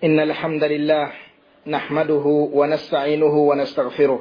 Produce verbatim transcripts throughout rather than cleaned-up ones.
إن الحمد لله نحمده ونستعينه ونستغفره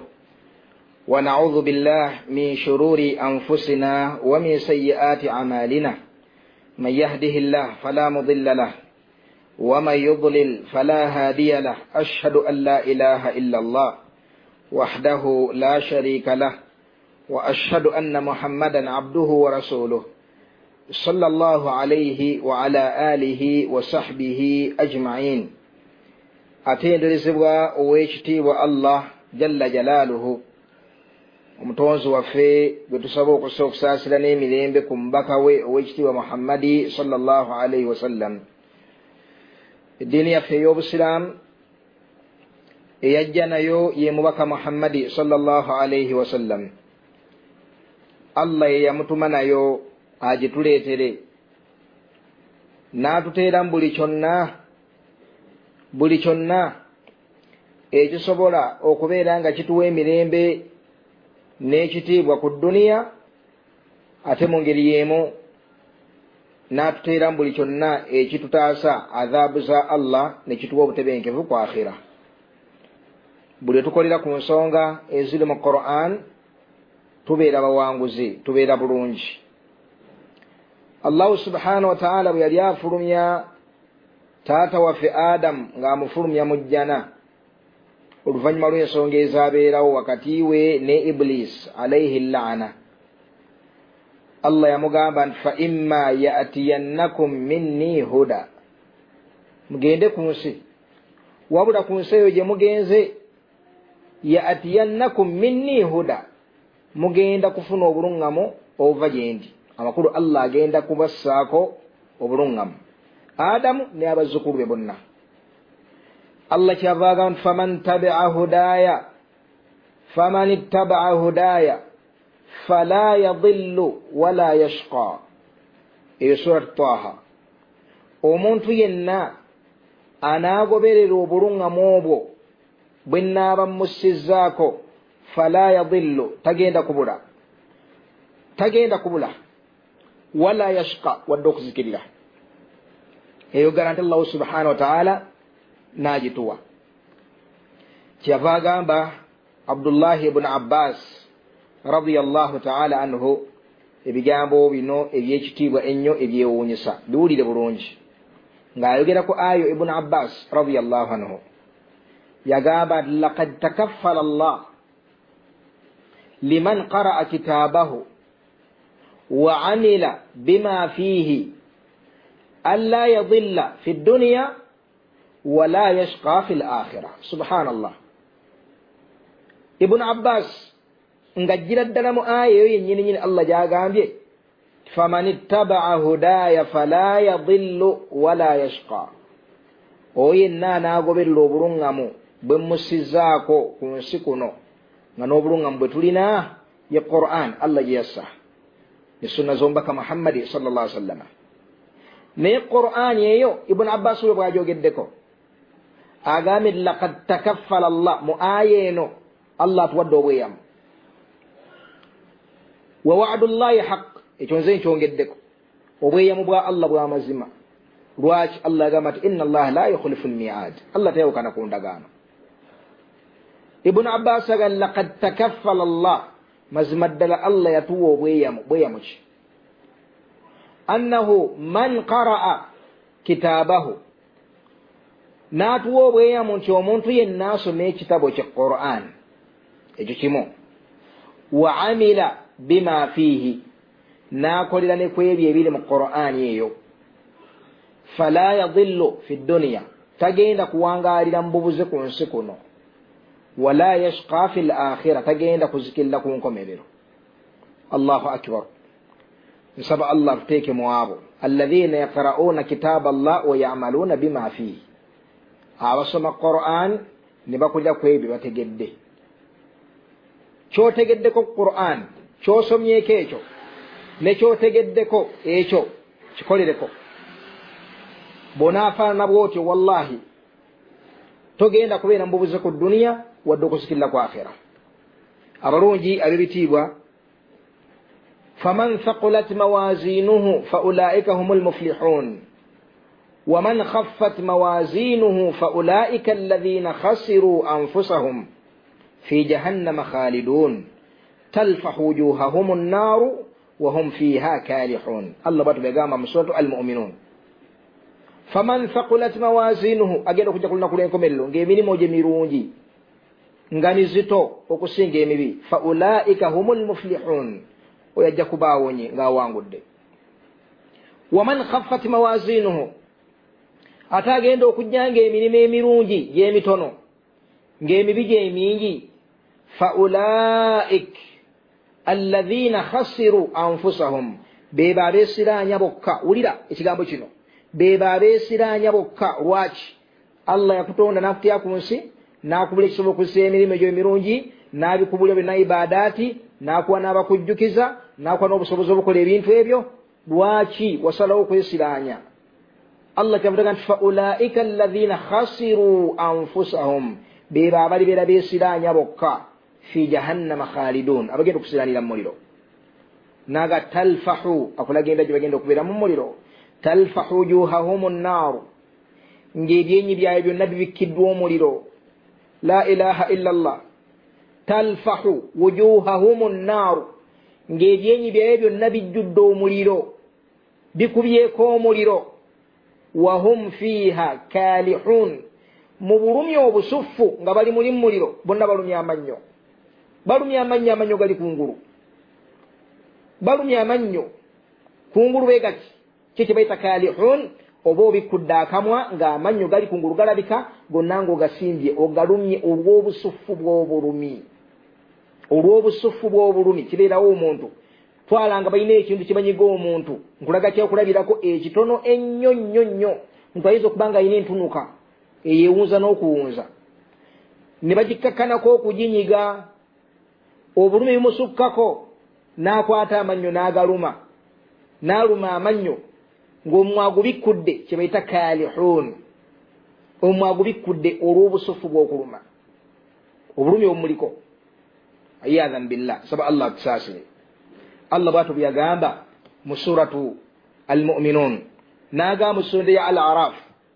ونعوذ بالله من شرور أنفسنا ومن سيئات أعمالنا من يهده الله فلا مضل له ومن يضلل فلا هادي له أشهد أن لا إله إلا الله وحده لا شريك له وأشهد أن محمدا عبده ورسوله صلى الله عليه وعلى آله وصحبه أجمعين. atenderezebwa ow'ekitiibwa Allah jalla jalaaluhu omutonzi waffe gwe tusaba okusa okusaasira n'emirembe ku mubaka we ow'ekitiibwa Muhammadi sallallahu alaihi wasallam. Eddiini yaffe ey'obusiraamu eyajja nayo ye mubaka Muhammadi sallallahu alaihi wasallam. Allah ye yamutuma nayo agituleetere n'atuteera mu buli kyonna buli kyonna ekisobola okubeera nga kituwa emirembe n'ekitiibwa ku dduniya, ate mu ngeri y'emu n'atuteera mu buli kyonna ekitutaasa adhaabu za Allah ne kituwa obutebenkevu ku akhira. Buli tukolera ku nsonga eziri mu Qur'an tubeera bawanguzi, tubeera bulungi. Allah subhanahu wa ta'ala bwe yali afulumya taata waffe Adamu ng'amufulumya mu jjana oluvannyuma lw'ensonga ezaabeerawo wakati we ne Iblis alayhi llaana, Allah yamugamba nti fa imma ya'tiyannakum minni huda, mugende ku nsi, wabula ku nsi eyo gye mugenze ya'tiyannakum minni huda, mugenda kufuna obuluŋŋamo obuva gye ndi. Amakulu Allah agenda kubassaako obuluŋŋamo Adamu ne abazzukulu be bonna. Allah kyavaaga nti faman tabi'a hudaya faman ittaba'a hudaya fala yadillu wala yashqa. Eyo surat Taha. Omuntu yenna anaagoberera obuluŋŋamo obwo bwe nnaaba mmussizzaako fala yadillu, tagenda kubula tagenda kubula wala yashqa, wadde okuzikirira. Eyo garanti Allah subhanahu wa ta'ala n'agituwa. Kyava agamba Abdullahi ibn Abbas radiyallahu ta'ala anhu ebigambo bino eby'ekitiibwa ennyo ebyewuunyisa, biwulire bulungi. Ng'ayogera ku ayo Ibn Abbas radiyallahu anhu yagamba laqad takaffala Allah liman qara'a kitaabahu wa amila bima fihi ألا يضل في الدنيا ولا يشقى في الآخرة. سبحان الله. ابن عباس ngajira ddala mu aya eyo yennyini nyini Allah gyagambye faman ittaba'a hudaya fala yadillu wala yashqa, oyo yenna anaagoberera obuluŋŋamo bwe mmusizzaako ku nsi kuno, nga n'obuluŋŋamo bwe tulina ye Qur'an Allah gye yassa ne sunna z'omubaka Muhammadi sallallahu alaihi wasallam. naye Qur'an eyo Ibn Abbas we bw'ajogeddeko agambye laqad takaffala Allah, mu aya eno Allah atuwadde obweyamu. wa wa'dullahi haqq, ekyo nze nkyongeddeko, obweyamu bwa Allah bwa mazima. Lwaki? Allah agamba nti inna Allah la yukhlifu al-mi'ad, Allah tayawukana ku ndagaano. Ibn Abbas agambye laqad takaffala Allah, mazima ddala Allah yatuwa obweyamu. Bweyamu ki? annahu man qara'a kitaabahu, n'atuwa obweyamu nti omuntu yenna asoma ekitabo kya Qur'an, ekyo kimu. wa amila bima fihi, n'akolera ne ku ebyo ebiri mu Qur'an eyo. fala yadillu fi dduniya, tagenda kuwangaalira mu bubuze ku nsi kuno. wala yashqa fi l-akhira, tagenda kuzikirira ku nkomerero. Allahu akbar. nsaba Allah tuteeke mu abo alladhina yaqra'una kitaba Allah wa ya'maluna bima fihi, abasoma Qur'an ne bakulira ku ebyo bategedde. Kyotegeddeko Qur'an, kyosomyeko ekyo ne kyotegeddeko ekyo kikolereko. Bonaafaanana bw'otyo wallahi togenda kubeera mu bubuze ku dduniya wadde okusikirira ku akhira. Abalungi ab'ebitiibwa faman thaqulat mawazinuhu fa ulaika humul muflihun, ومن خفت موازينه فأولئك الذين خسروا أنفسهم في جهنم خالدون تلفح وجوههم النار وهم فيها كالحون. الله بات بيغاما مسورة المؤمنون. فمن ثقلت موازينه أجل كنت قلنا كلنا كملوا نجيبني موجي ميرونجي ngani zito okusinga emibi faulaika humul muflihun oyajja kubaawonye ngawangudde. waman khaffat mawazinuhu atagenda okujjanga emirimu emirungi gy'emitono ng'emibi gy'emingi faulaik alladhina khasiru anfusahum beba abeesiraanya bokka. wulira ekigambo kino, beba abeesiraanya bokka. lwaki? Allah yakutonda n'akutya ku nsi n'akubula ekisobola okussa emirimu egyo emirungi n'abikubulya byonna ibadaati n'akuwa n'abakujjukiza n'akuwa n'obusobozi obukola ebintu ebyo. lwaki wasalawo okwesiraanya? Allah kyavuga nti faulaika alladhina khasiru anfusahum beba abalibeera beesiraanya bokka fi jahannama khalidun abagenda okusiraanira mu muliro. naga talfahu akulagenda gye bagenda okubeera mu muliro. talfahu wujuhahum nnaaru ng'ebyenyi byabwe byonna bibikkiddwa omuliro. la ilaha illa allah. talfahu wujuhahum nnaaru ng'ebyenyi byabwe byonna bijjudde omuliro bikubyeko omuliro. wahum fiha kalihun mu bulumi obusuffu nga bali muli muliro bonna balumya amannyo. balumya amannyo, amannyo gali kungulu. balumya amannyo kungulu begati kiki bayita kalihun. oba obikudde akamwa ng'amannyo gali kungulu galabika gonna ng'ogasimbye ogalumye olw'obusuffu bw'obulumi. olw'obusuffu bw'obulumi kibeerawo omuntu twalanga balina ekintu kibanyiga omuntu nkulaga kyokulabirako ekitono ennyo nnyo nnyo ntwayinza okuba nga alina entunuka eyeewunza n'okuwunza ne bagikakkanako okuginyiga obulumi bimusukkako n'akwata amannyo n'agaluma n'aluma amannyo ng'omwagu bikkudde kye bayita kalihun. omwagu bikkudde olw'obusuffu bw'okuluma obulumi obumuliko. ayadhan billah saba Allah tusaasire. Allah bwatu byagamba mu suratu al-mu'minun n'agamba mu suratu ya al-araf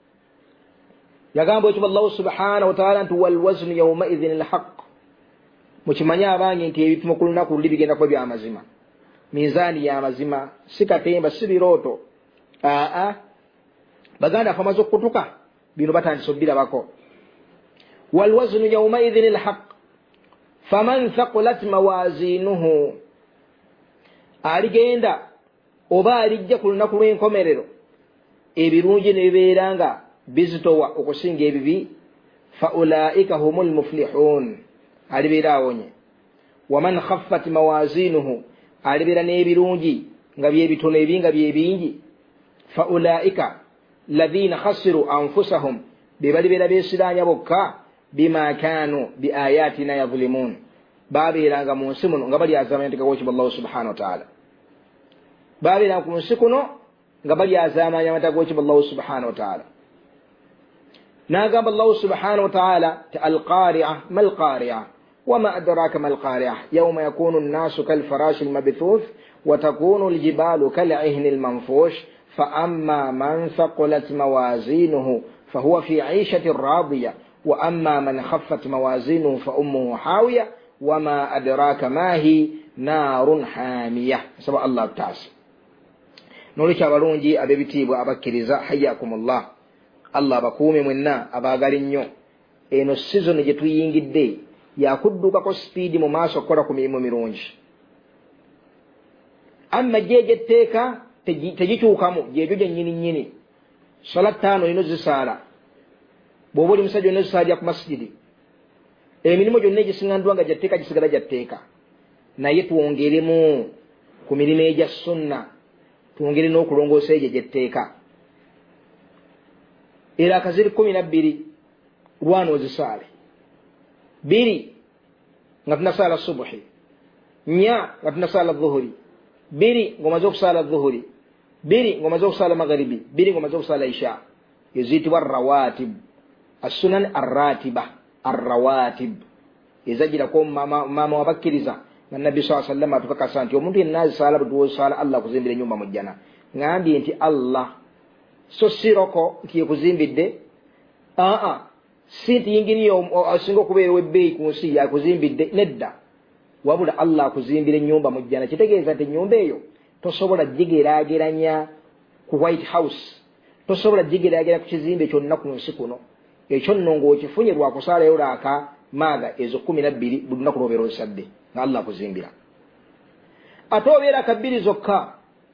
yagamba ekyo Allah subhanahu wa ta'ala nti wal waznu yawma idhin al-haqq. mukimanya abange nti ebipimo ku lunaku luli bigenda kuba by'amazima. minzaani y'amazima si katemba si birooto. aa baganda afamaze okutuka bino batandise obbirabako. wal waznu yawma idhin al-haqq faman thaqulat mawazinuhu aligenda oba alijja ku lunaku lw'enkomerero ebirungi ne bibeera nga bizitowa okusinga ebibi faulaika humul muflihun alibeera awonye. waman khaffat mawazinuhu alibeera n'ebirungi nga byebitono ebi nga byebingi faulaika ladhina khasiru anfusahum be balibeera beesiraanya bokka bima kanu biayatina yadhlimun babeeranga mu nsi muno nga bali azaamanya amateeka Allah subhanahu wa ta'ala. babeeranga ku nsi kuno nga bali azaamanya amateeka Allah subhanahu wa ta'ala. n'agamba Allah subhanahu wa ta'ala ti alqari'a mal qari'a wama adraka mal qari'a yawma yakunu an-nasu kal farashi al-mabthuth wa takunu al-jibalu kal 'ihni al-manfush fa amma man thaqulat mawazinuhu fahuwa fi 'ishatin radiyah wa amma man khaffat mawazinuhu fa ummuhu hawiya wama adraka ma hi narun hamiyah. saba Allah taasi nolekya abalungi ab'ebitiibwa abakkiriza hayyakumullah. Allah bakuume mwenna abaagala ennyo. eno sizoni gye tuyingidde yakuddukako sipiidi mu maaso okukola ku mirimu mirungi. amma gyegyetteeka tegikyukamu gyebyo gyennyini nnyini. sala ttaano olina ozisaala bw'oba oli musajja olina ozisaala ku masijidi. emirimu gyonna egisingandwa nga gyatteeka gisigala gyatteeka. naye twongeremu ku mirimu egya sunna twongere n'okulongoosa egyo gyetteeka. era akaziri kumi na bbiri lwana ozisaale. biri nga tunasaala subuhi. nya nga tunasaala dhuhuri. biri ng'omaze okusaala dhuhuri. biri ng'omaze okusaala magharibi. biri ng'omaze okusaala isha. eziyitibwa rawatib. assunan arratiba arrawatib ezajirako maama wabakkiriza nga nabbi saa sallam atukakasa nti omuntu yenna azisaala bwe tuwosaala Allah akuzimbira ennyumba mu jjana. ngambye nti Allah so siroko nti yekuzimbidde aa si nti yingiriyo asinga okubeera webbeeyi ku nsi yakuzimbidde nedda wabula Allah akuzimbira ennyumba mu jjana kitegeeza nti ennyumba eyo tosobola gigeraageranya ku White House tosobola gigeraageranya ku kizimbe kyonna ku nsi kuno ekyo nno ng'okifunye lwakusaalayo laaka maaga ezo kumi na bbiri buli lunaku lw'obeera ozisadde nga Allah akuzimbira ate obeera kabbiri zokka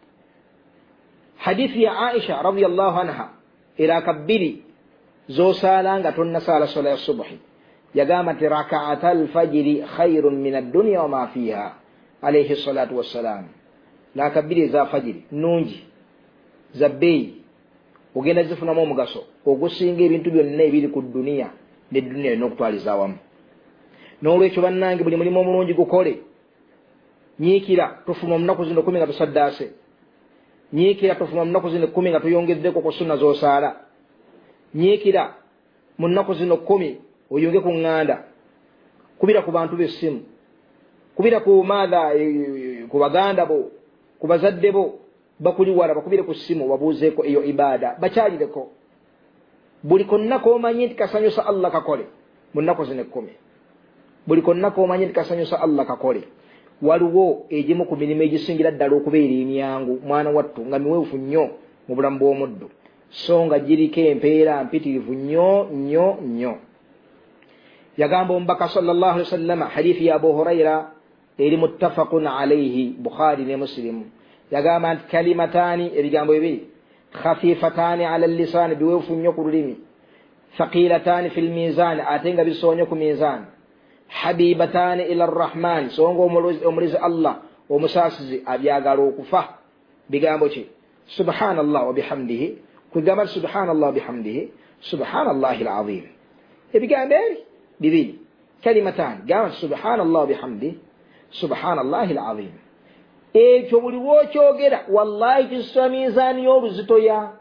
hadithi ya Aisha radhiyallahu anha era kabbiri zosaala nga tonnasaala sola ya subuhi yagamba nti rakaata alfajiri khairun min addunya wama fiha alayhi salatu wassalam la kabbiri za fajiri nungi za bbeeyi ogenda zifunamu omugaso ogusinga ebintu byonna ebiri ku dduniya ne dduniya yonna okutwaliza awamu n'olwekyo bannange buli mulimu omulungi gukole nyiikira tufuna omunaku zino kumi nga tusaddaase nyiikira tufuna omunaku zino kumi nga tuyongeddeko ku sunna z'osaala nyiikira mu nnaku zino kumi oyonge ku ŋŋanda kubira ku bantu b'essimu kubira ku maadha ku baganda bo ku bazadde bo bakuli wala bakubire ku ssimu babuuzeeko eyo ibaada bakyalireko buli konna k'omanyi nti kasanyusa Allah kakole mu nnaku zino ekkumi buli konna k'omanyi nti kasanyusa Allah kakole waliwo egimu ku mirimu egisingira ddala okubeera emyangu mwana wattu nga miweefu nnyo mu bulamu bw'omuddu so nga giriko empeera mpitirivu nnyo nnyo nnyo yagamba omubaka sallallahu alaihi wasallam hadithi ya Abu Huraira eri muttafaqun alayhi Bukhari ne Muslim yagamba nti kalimatani ebigambo bibiri khafifatani ala lisan biweefu nnyo ku lulimi thaqilatani fil mizan ate nga bisoonye ku mizan habibatani ila arrahman songo omulizi Allah omusaasizi abyagala okufa bigambo ki subhanallah wa bihamdihi kugamba subhanallah wa bihamdihi subhanallahi alazim ebigambo eri bibiri kalimatani gamba subhanallah wa bihamdihi subhanallahi alazim ekyo buli wookyogera wallahi kisitula miizaani y'oluzitoya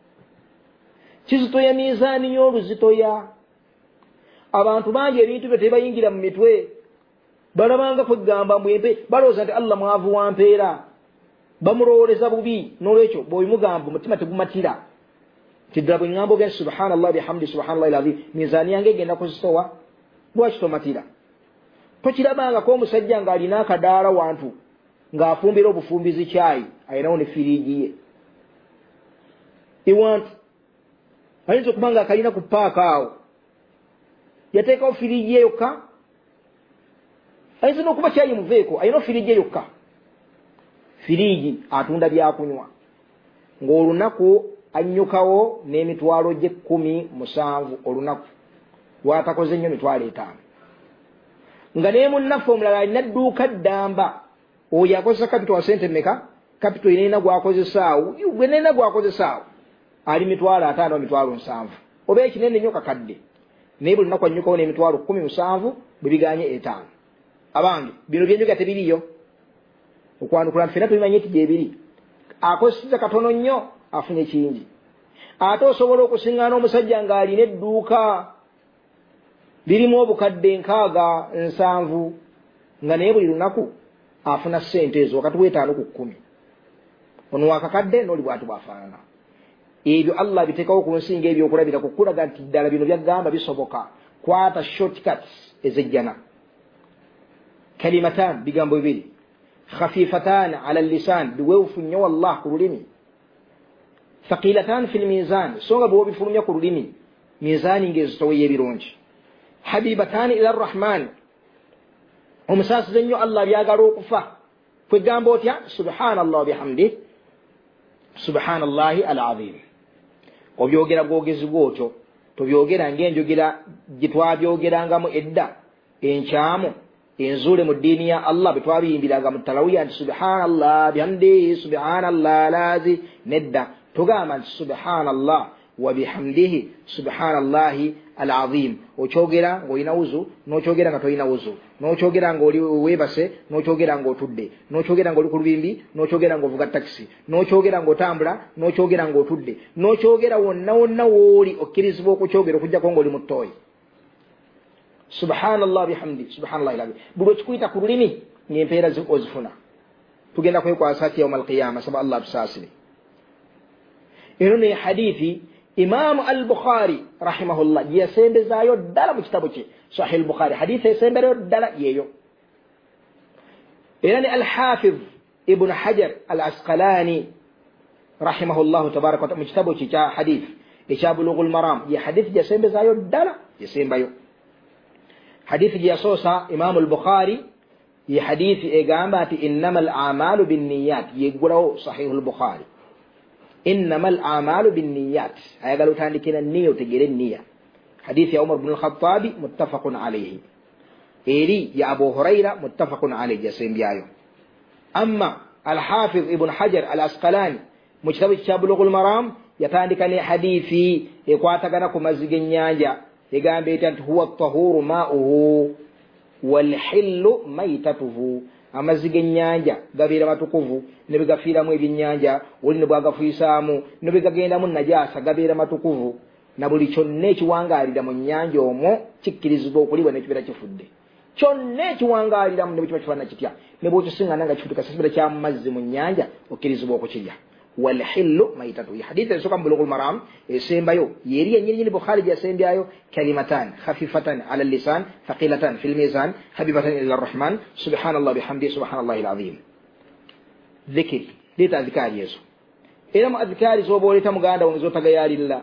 kizitoya miizaani y'oluzitoya abantu bangi ebintu bye tebayingira mu mitwe balabanga kwegamba mwempe balowooza nti Allah mwavu wa mpeera bamulowooleza bubi n'olwekyo bw'obimugamba omutima tegumatira nti ddala bwe ŋŋamba ogenda subhanallah bihamdi subhanallahi alazim miizaani yange egenda kuzitowa lwaki tomatira tokirabangako omusajja ng'alina akadaala wantu ng'afumbira obufumbizi kyayi ayinawo ne firiigi ye ewantu ayinza okuba nga akalina ku paaka awo yateekawo firiigi ye yokka ayinza n'okuba kyayi muveeko ayinawo firiigi ye yokka firiigi atunda byakunywa ng'olunaku annyukawo n'emitwalo gye kkumi musanvu olunaku lwatakoze nnyo mitwalo etaano nga naye munnaffe omulala alina dduuka ddamba oyo akozesa kapito wa sente meka kapito yenina gwakozesaawo gwe nena gwakozesaawo ali mitwalo ataano mitwalo nsanvu oba ekinene nnyo kakadde naye buli lunaku annyukawo n'emitwalo kkumi musanvu bwe biganye etaano abange bino byenjoga tebiriyo okwanukula ffenna tubimanye nti gyebiri akozeseza katono nnyo afunye kingi ate osobola okusiŋŋaana omusajja ng'alina edduuka lirimu obukadde nkaaga nsanvu nga naye buli lunaku afuna ssente ezo wakati w'etaano ku kkumi ono wakakadde n'oli bw'ati bw'afaanana ebyo Allah biteekawo ku nsi ng'ebyokulabira kukulaga nti ddala bino byagamba bisoboka kwata shortcuts ezejjana kalimatan bigambo bibiri khafifatan ala lisan biweefu nnyo wallah ku lulimi thaqilatan fil mizan so nga bw'obifulumya ku lulimi mizaani ng'ezitoweyo ebirungi habibatan ila arrahman omusaasize nnyo Allah byagala okufa kwegamba otya subhanallah bihamdi subhanallahi alazim obyogera bwogezi bwotyo tobyogera ng'enjogera gye twabyogerangamu edda enkyamu enzuule mu ddiini ya Allah bwe twabiyimbiranga mu talawiya nti subhanallah bihamdihi subhanallah alazi nedda tugamba nti subhanallah wa bihamdihi subhanallahi alazim okyogera ng'olina wuzu n'okyogera nga tolina wuzu n'okyogera ng'oli weebase n'okyogera ng'otudde n'okyogera ng'oli ku lubimbi n'okyogera ng'ovuga takisi n'okyogera ng'otambula n'okyogera ng'otudde n'okyogera wonna wonna w'oli okkirizibwa okukyogera okuggyako ng'oli mu ttooyi subhanallah bihamdi subhanallahi alazim buli okikuyita ku lulimi ng'empeera ozifuna tugenda kwekwasa ati yawma alqiyama saba Allah tusaasire إنه حديثي إمام البخاري رحمه الله يسين بزايو دالا مجتبوكي صحيح البخاري حديث يسين بزايو دالا ييو إنه الحافظ ابن حجر العسقلاني رحمه الله تبارك وتعالى مجتبوكي جاء حديث إشا بلوغ المرام يحديث يسين بزايو دالا يسين بيو حديث جيسوسا إمام البخاري يحديث إقامات إنما الأعمال بالنيات يقولوا صحيح البخاري إنما الأعمال بالنيات هاي قالوا تاني كنا النية وتجري النية حديث يا عمر بن الخطاب متفق عليه إيري يا أبو هريرة متفق عليه جسيم بيايو أما الحافظ ابن حجر العسقلاني مجتبى بلوغ المرام يتاني كان حديثي يقواتكنكم مزجنياجا يقام بيتان هو الطهور ماؤه والحل ميتته amaziga ennyanja gabeera matukuvu ne bigafiiramu ebyennyanja oli ne bwagafuisaamu ne bigagenda mu najaasa gabeera matukuvu na buli kyonna ekiwangaalira mu nnyanja omwo kikkirizibwa okulibwa n'ekibeera kifudde kyonna ekiwangaaliramu ne bwe kiba kifaanana kitya ne bw'okisiŋŋaana nga kifutuka kibeera kya mazzi mu nnyanja okkirizibwa okukirya والحل ميتته حديث يسوق بلوغ المرام سيمبايو يري يني يني بخاري جا سيمبايو كلمتان خفيفتان على اللسان ثقيلتان في الميزان حبيبتان الى الرحمن سبحان الله بحمده سبحان الله العظيم ذكر ديت اذكار يسوع الى ما اذكار زو بوليتا مغاندا ونزو تغيار الله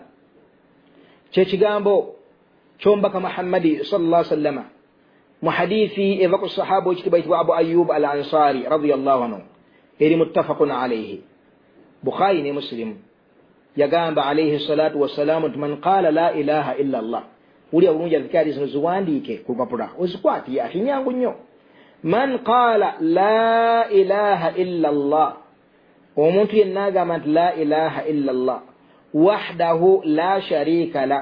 تشيغامبو تشومبك محمد صلى الله عليه وسلم محديثي اذا الصحابه وجتبيت ابو ايوب الانصاري رضي الله عنه الى متفق عليه بخاري مسلم يقام عليه الصلاة والسلام من قال لا إله إلا الله ولي أبو نجا ذكاري سنزوان ديكي كوكا وسكواتي يا أخي نيانغو نيو من قال لا إله إلا الله ومنت يناغا من لا إله إلا الله وحده لا شريك له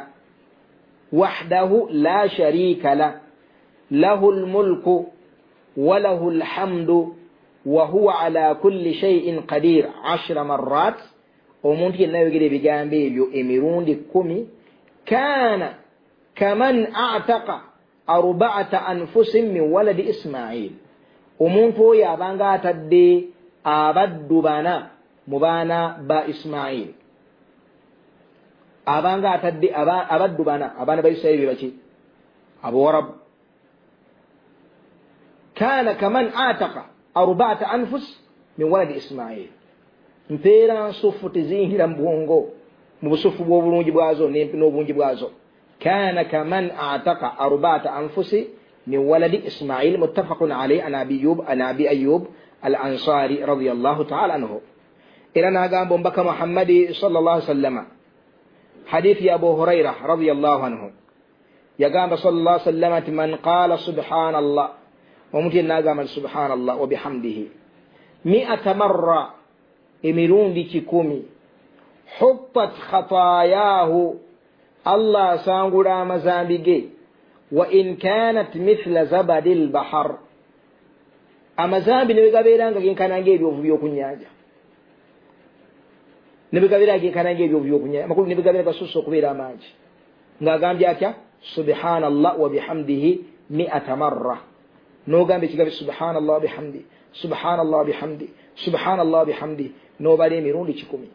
وحده لا شريك له له الملك وله الحمد وهو على كل شيء قدير عشر مرات ومنت يناغا بيغامبي بيو اميرون دي كومي كان كمن اعتق أربعة أنفس من ولد إسماعيل ومنتو يا بانغا تدي أبد بانا مبانا با إسماعيل أبانغا تدي أبد بانا أبانا با إسماعيل باشي أبو رب كان كمن أعتق أربعة أنفس من ولد إسماعيل مبيرا صفو تزيه لمبونغو مبصفو بوبلونجي بوازو نيمبنو بونجي بوازو كان كمن اعتق أربعة أنفس من ولد إسماعيل متفق عليه عن أبي أيوب عن أبي أيوب الأنصاري رضي الله تعالى عنه إلى ناقام بمبك محمد صلى الله عليه وسلم حديث يا أبو هريرة رضي الله عنه يقام صلى الله عليه وسلم من قال سبحان الله ومتين ناقام سبحان الله وبحمده مئة مرة إمرون بككومي حطت خطاياه الله سانغورا مزامبيجي وإن كانت مثل زبد البحر أما زامبي نبي قبيلان كين كان نجيب يوفيو كنياجا نبي قبيلان كين كان نجيب يوفيو كنياجا ما كل نبي قبيلان كسوسو كبيرا ماج نعم جاكيا سبحان الله وبحمده مئة مرة نو قام بيجي سبحان الله بحمده سبحان الله بحمده سبحان الله بحمده نو بالي ميرون ليشكومي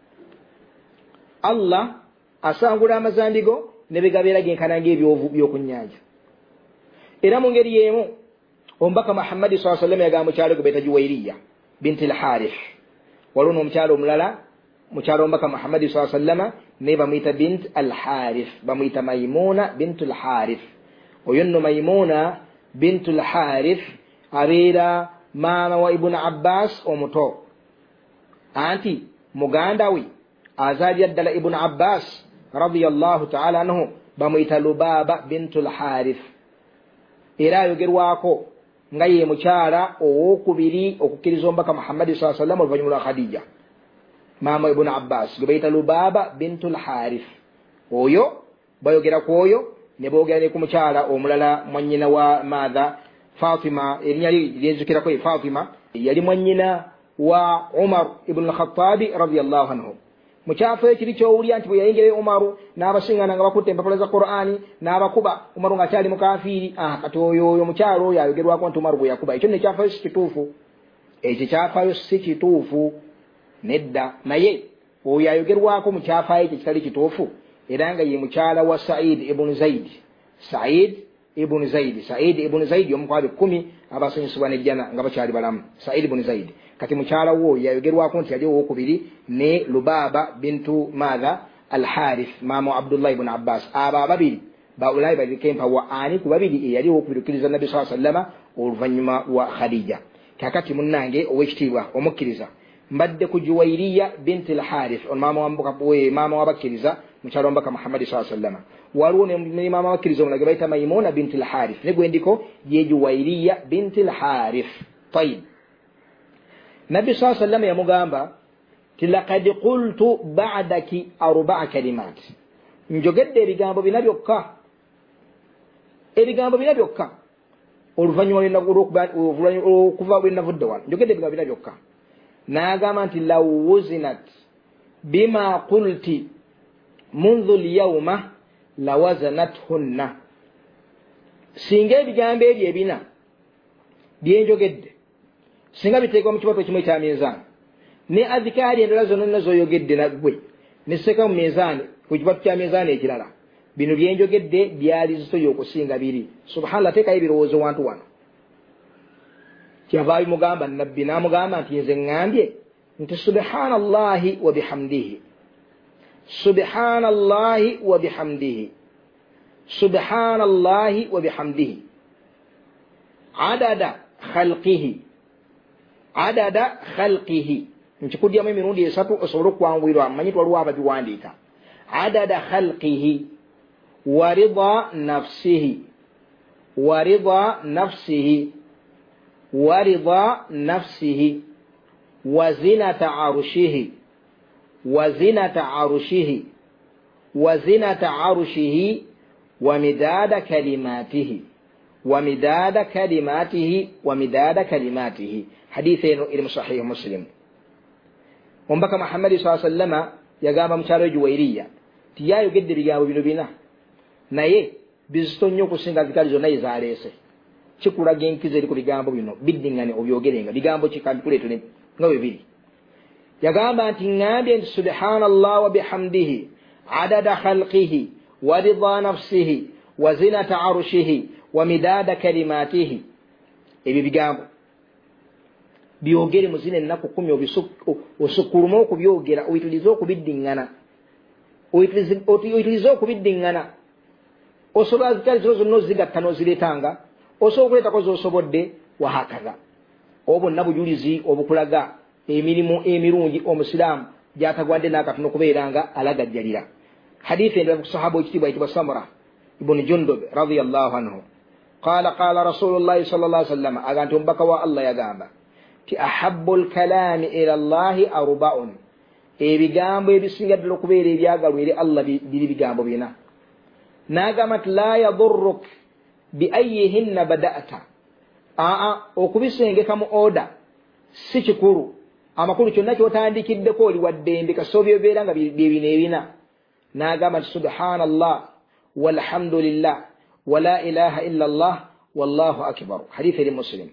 الله asangula amazambigo ne bigabera genkanange ebyovu byokunyanja era mu ngeri yemu ombaka Muhammad sallallahu alaihi wasallam yagamba cyalo kubeta Juwairiya binti al-Harith waluno mchalo mulala mchalo ombaka Muhammad sallallahu alaihi wasallam ne bamita bint al-Harith bamita Maimuna bint al-Harith oyonno Maimuna bint al-Harith abira mama wa ibn Abbas omuto anti mugandawi azali yaddala ibn Abbas رضي الله تعالى عنه بميت لبابة بنت الحارث إلا يقرواكو ngaye mukyala owokubiri okukkiriza ombaka Muhammad sallallahu alaihi wasallam oluvanyuma Khadija mama ibn Abbas gbeita Lubaba bintul Harith oyo bayogera kwoyo ne boogera ne ku mukyala omulala mwanyina wa madha Fatima erinyali lyenzukira ko Fatima yali mwanyina wa Umar ibn al-Khattab radiyallahu anhu muchafe kiri kyowuli anti bwe yayingire Umaru n'abasingana nga bakutte empapula za Qur'ani n'abakuba Umaru nga kyali mukafiri ah kati oyo oyo mukyalo oyo ayogerwako nti Umaru bwe yakuba ekyo ne kyafayo si kituufu ekyo kyafayo si kituufu nedda naye oyo ayogerwako mu kyafaayo kye kitali kituufu era nga ye mukyala wa Said ibn Zaid. Said ibn Zaid Said ibn Zaid omu ku ab'ekkumi abasonyesebwa n'ejjana nga bakyali balamu. Said ibn Zaid kati mukyala wo yayogerwako nti yali owokubiri ne Lubaba bintu Madha al-Harith mama Abdullah ibn Abbas. abo ababiri baulayi baliko empawa ani ku babiri eyali owokubiri okkiriza Nabbi sallallahu alayhi wa sallam oluvannyuma wa Khadija. kakati munnange ow'ekitiibwa omukkiriza mbadde ku Juwairiya binti al-Harith mama wa mbuka we mama wabakkiriza mukyalo mbaka Muhammad sallallahu alayhi wa sallam. waliwo ne mama wakkiriza omulage bayita Maimuna binti al-Harith ne gwendiko ye Juwairiya binti al-Harith. Tayib, Nabbi sallallahu alayhi wa sallam yamugamba ti laqad qultu ba'daki arba'a kalimat, njogedde ebigambo bina byokka ebigambo bina byokka oluvannyuma okuva bwe navudde wano, njogedde ebigambo bina byokka. N'agamba nti law wuzinat bima qulti mundhu al-yawma lawazanathunna, singa ebigambo ebyo ebina byenjogedde singa biteekwa mu kiwato kimu ekya minzaani ne adhikaari endala zonna z'oyogedde naggwe ne seka mu minzaani ku kiwato kya minzaani ekirala, bino byenjogedde byali zisoya okusinga biri. Subhanallah, teekayo ebirowoozo wantu wano. Kyava bimugamba nabbi n'amugamba nti nze ŋŋambye nti subhanallahi wa bihamdihi subhanallahi wa bihamdihi subhanallahi wa bihamdihi adada khalqihi adada khalqihi. Nkikudyamu emirundi esatu osobole okwanguyirwa, mmanyi twaliwo ababiwandiika. Adada khalqihi wa rida nafsihi wa rida nafsihi wa rida nafsihi wa zinata arushihi wa zinata arushihi wa zinata arushihi wa midada kalimatihi wa midada kalimatihi wa midada kalimatihi. Hadithi eno iri mu Sahih Muslim. Omubaka Muhammad sallallahu alayhi wa sallam yagamba mukyalo Juwairiya ti yayogedde ebigambo bino bina naye bizito nnyo okusinga zikali zonna ezaleese. Kikulaga enkizo eri ku bigambo bino, biddiŋŋane obyogerenga bigambo kikambikuleetone nga bwe biri. Yagamba nti ŋŋambye nti subhanallah wa bihamdihi adada khalqihi wa rida nafsihi wa zinata arushihi wa midada kalimatihi. Ebyo bigambo byogere mu zina ennaku kumi osukkuluma okubyogera, oyitirize okubiddiŋŋana oyitirize okubiddiŋŋana. Osobola zikali zo zonna ozigatta n'ozireetanga, osobola okuleetako z'osobodde wahakaza. Obwo bonna bujulizi obukulaga emirimu emirungi omusiraamu gy'atagwadde n'akatono okubeera nga alagajjalira. Hadithi endala ku sahaba ekitiibwa ayitibwa Samura ibn Jundub radiyallahu anhu qala qala rasulullahi sallallahu alayhi wa sallam, aga nti omubaka wa Allah yagamba ti ahabbu lkalaami ila Allahi arba'un, ebigambo ebisinga ddala okubeera ebyagalwa eri Allah biri bigambo bina. N'agamba nti la yadurruk bi ayyihinna bada'ta, aa okubisengeka mu oda si kikulu, amakulu kyonna kyotandikiddeko oli waddembe kasooba byobeera nga byebina ebina. N'agamba nti subhanallah walhamdulillah wa la ilaha illa Allah wallahu akbar. Hadithi eri Muslim.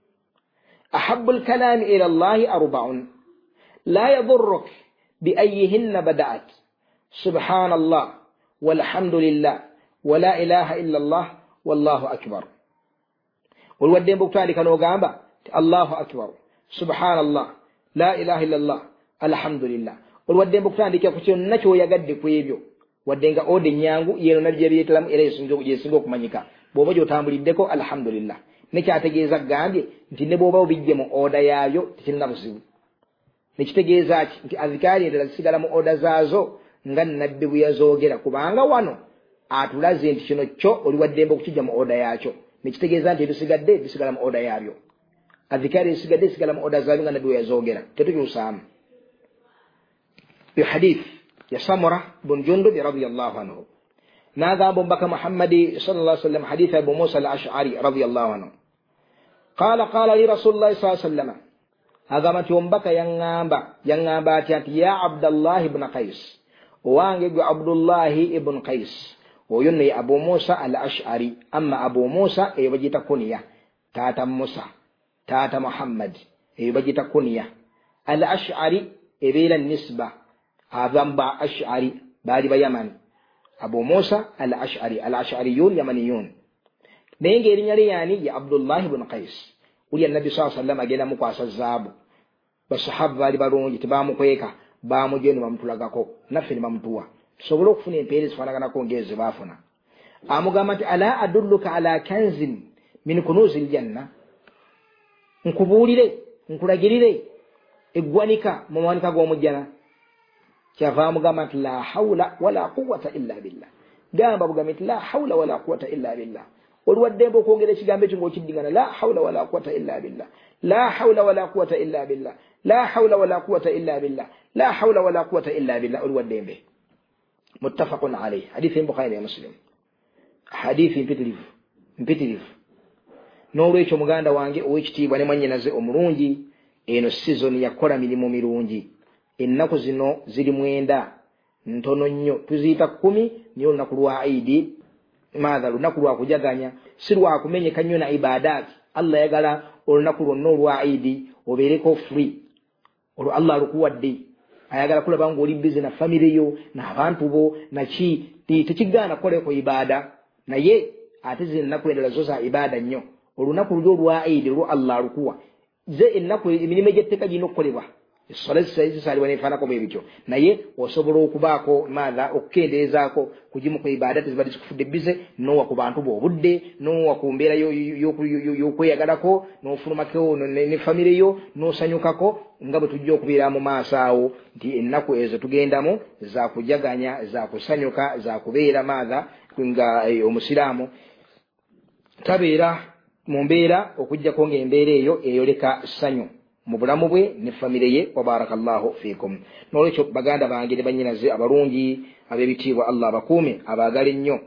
أحب الكلام إلى الله أربع لا يضرك بأيهن بدأت سبحان الله والحمد لله ولا إله إلا الله والله أكبر. والودين بكتاني كانوا قامبا الله أكبر سبحان الله لا إله إلا الله الحمد لله. والودين بكتاني كفتون نشو يقدك ويبيو ودين قاودي نيانغو يلو نبجي بيتلام إليه يسنجوك منيكا بومجو تامبلي ديكو الحمد لله. Nekyategeeza gambye nti ne bw'oba obijje mu oda yaayo tekirina buzibu. Nekitegeeza ki nti azikaari endala zisigala mu oda zaazo nga nabbi bwe yazoogera, kubanga wano atulaze nti kino kyo oli waddembe okukijja mu oda yaakyo. Nekitegeeza nti ebisigadde bisigala mu oda yaabyo. Azikaari ezisigadde zisigala mu oda zaabyo nga nabbi bwe yazoogera, tetukyusaamu. Yo hadith ya Samura bun Jundub radiyallahu anhu. N'agamba omubaka Muhammadi sallallahu alayhi wa sallam hadith Abu Musa al-Ash'ari radiyallahu anhu. Qala qala li Rasulillahi sallallahu alayhi wa sallam, agamba nti omubaka yaŋŋamba yaŋŋamba atya nti ya Abdullah ibn Qais, owange gwe Abdullahi ibn Qais, oyo naye Abu Musa al-Ash'ari. Amma Abu Musa eyo bagiyita kuniya, taata Musa taata Muhammad eyo bagiyita kuniya. Al-Ash'ari ebeera nisba, abamba ash'ari bali ba Yaman Abu Musa al-Ash'ari al-Ash'ariyun Yamaniyun nenge erinyale yani ya Abdullah ibn Qais uli annabi sallallahu alaihi wasallam agenda mukwasa zaabu basahaba bali balungi tebamukweka bamugenu bamutulagako naffe ne bamutuwa tusobole okufuna empeera ezifaanaganako ngezi baafuna amugamba nti ala adulluka ala kanzin min kunuzil janna nkubuulire nkulagirire eggwanika mu mawanika g'omujjana kyava amugamba nti la hawla wala quwwata illa billah gamba bugambe nti la hawla wala quwwata illa billah oluwaddembe okwongera ekigambo ekyo ng'okiddigana la hawla wala quwwata illa billah la hawla wala quwwata illa billah la hawla wala quwwata illa billah la hawla wala quwwata illa billah oluwaddembe muttafaqun alayhi hadithi Bukhari ya Muslim hadithi mpitirivu mpitirivu n'olwekyo muganda wange ow'ekitiibwa ne mwannyinaze omulungi eno season yakola mirimu mirungi ennaku zino ziri mwenda ntono nnyo tuziyita kumi niyo olunaku lwa Eid maadha lunaku lwa kujaganya si lwa kumenyeka nnyo na ibadaati Allah yagala olunaku lwonna olwa Eid obeereko free olwo Allah alukuwadde ayagala kulaba ng'oli busy na family yo n'abantu bo naki tekigaana kukoleko ibada naye ate zino ennaku endala zo za ibada nnyo olunaku luli olwa Eid olwo Allah alukuwa ze ennaku emirimu egy'etteeka girina okukolebwa essala zisaalibwa neefaanako bwe bityo naye osobola okubaako maadha okukendeezaako kugimu ku ibada tezibadde zikufudde bize n'owa ku bantu bo obudde n'owa ku mbeera y'okweyagalako n'ofulumakeo ne famire yo n'osanyukako nga bwe tujja okubeera mu maaso awo nti ennaku ezo tugendamu za kujaganya za kusanyuka za kubeera maadha nga omusiraamu tabeera mu mbeera okujjako ng'embeera eyo eyoleka ssanyu mu bulamu bwe ne famire ye wa barakallahu fiikum n'olwekyo baganda bange ne bannyinaze abalungi ab'ebitiibwa Allah abakuume abaagala ennyo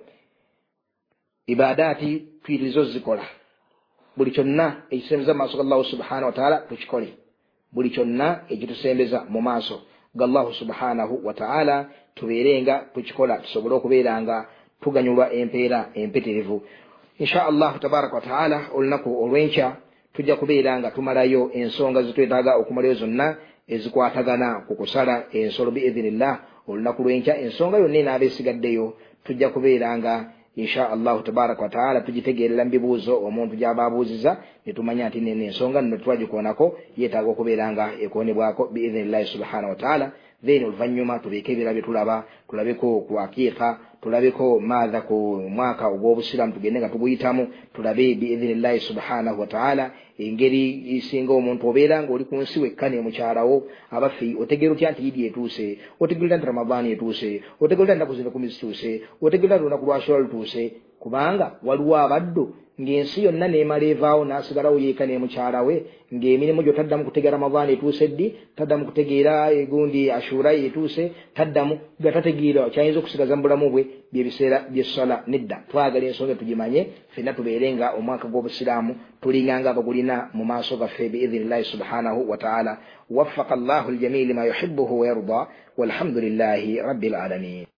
ibadaati tuyitirize ozikola buli kyonna ekisembeza mu maaso ga Allahu subhanahu wa ta'ala tukikole buli kyonna ekitusembeza mu maaso ga Allahu subhanahu wa ta'ala tubeerenga tukikola tusobole okubeeranga tuganyulwa empeera empitirivu insha Allah tabaraka wa ta'ala olunaku olw'enkya tujja kubeera nga tumalayo ensonga zitwetaaga okumalayo zonna ezikwatagana ku kusala ensolo biidhinillah olunaku lw'enkya ensonga yonna enaaba esigaddeyo tujja kubeera nga insha Allah tabaraka wa ta'ala tugitegeerera mu bibuuzo omuntu gy'aba abuuziza ne tumanya nti nene ensonga nno twagikoonako yeetaaga okubeera nga ekoonebwako biidhinillahi subhanahu wa ta'ala then oluvannyuma tubeeko ebirala bye tulaba tulabeko ku akiika tulabeko maadha ku mwaka ogw'obusiraamu tugende nga tuguyitamu tulabe biidhinillahi subhanahu wa ta'ala engeri isinga omuntu obeera ng'oli ku nsi wekka ne mukyalawo abaffe otegeera otya nti idi etuuse otegeera nti ramadaani etuuse otegeera nti ennaku zino kumi zituuse otegeera nti olunaku lwa ashura lutuuse kubanga waliwo abaddu ng'ensi yonna neemala evaawo n'asigalawo yeeka ne mukyala we ng'emirimu gyo taddamu kutegeera ramadaani etuuse ddi taddamu kutegeera egundi ashura etuuse taddamu gatategeera kyayinza okusigaza mu bulamu bwe byebiseera by'essala nedda twagala ensonga tugimanye ffenna tubeere nga omwaka gw'obusiraamu tulinganga abagulina mu maaso gaffe biidhinillahi subhanahu wa ta'ala waffaqa Allahu aljamii lima yuhibbuhu wa yarda walhamdulillahi rabbil alamin.